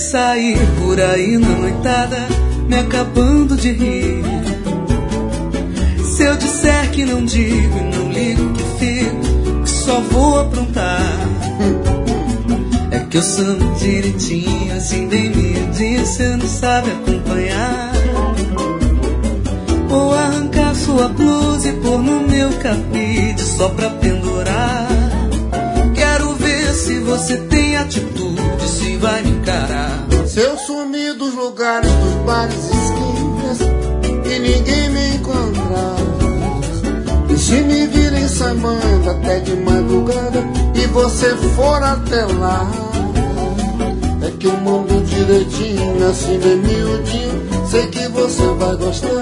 sair por aí na noitada, me acabando de rir. Se eu disser que não digo e não ligo que fico, que só vou aprontar, é que eu samba direitinho, assim bem miudinho, cê não sabe acompanhar. Vou arrancar sua blusa e pôr no meu cabide só pra pendurar. Quero ver se você tem atitude, se vai me encarar. Se eu sumir dos lugares, dos bares e esquinas e ninguém me encontrar, e se me virem sambando até de madrugada e você for até lá, é que eu mando direitinho, assim bem miudinho, sei que você vai gostar.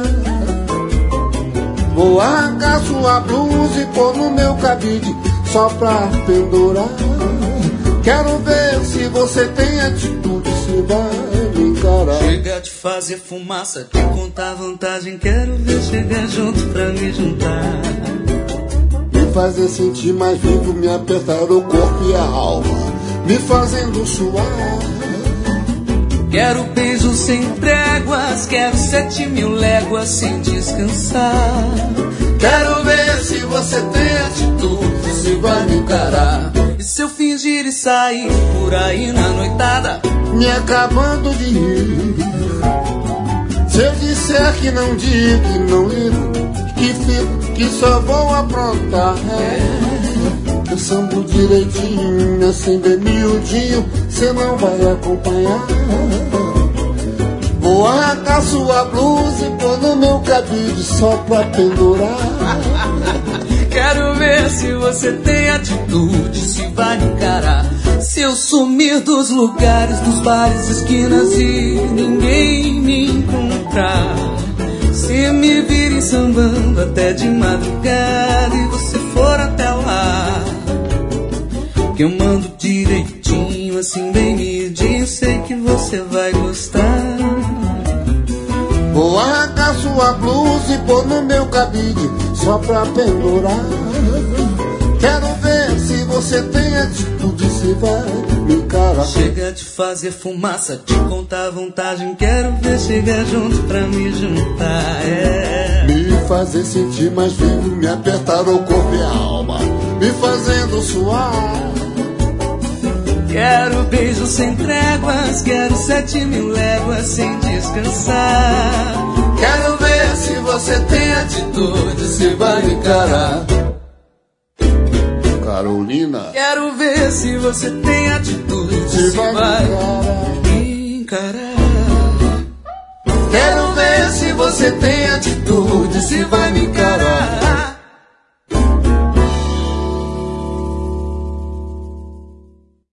Vou arrancar sua blusa e pôr no meu cabide só pra pendurar. Quero ver se você tem atitude, se vai me encarar. Chega de fazer fumaça, de contar vantagem, quero ver chegar junto pra me juntar. Me fazer sentir mais vivo, me apertar o corpo e a alma, me fazendo suar. Quero beijos sem tréguas, quero 7.000 léguas sem descansar. Quero ver se você tem atitude, se vai me encarar. E se eu fingir e sair por aí na noitada, me acabando de rir. Se eu disser que não digo, que não ligo, que fico, que só vou aprontar, eu sambo direitinho, assim bem miudinho, cê não vai acompanhar. Vou arrancar sua blusa e pôr no meu cabide só pra pendurar. Quero ver se você tem atitude, se vai me encarar. Se eu sumir dos lugares, dos bares, esquinas e ninguém me encontrar, se me virem sambando até de madrugada e você for até lá, que eu mando direitinho, assim bem miudinho, sei que você vai gostar. Vou arrancar sua blusa e pôr no meu cabide só pra pendurar. Quero ver se você tem atitude, se vai me encarar. Chega de fazer fumaça, de contar vantagem, quero ver chegar junto pra me juntar. Me fazer sentir mais vivo, me apertar o corpo e a alma, me fazendo suar. Quero beijos sem tréguas, quero 7.000 léguas sem descansar. Quero ver se você tem atitude, se vai me encarar. Carolina. Quero ver se você tem atitude, se vai me encarar. Quero ver se você tem atitude, se vai me encarar.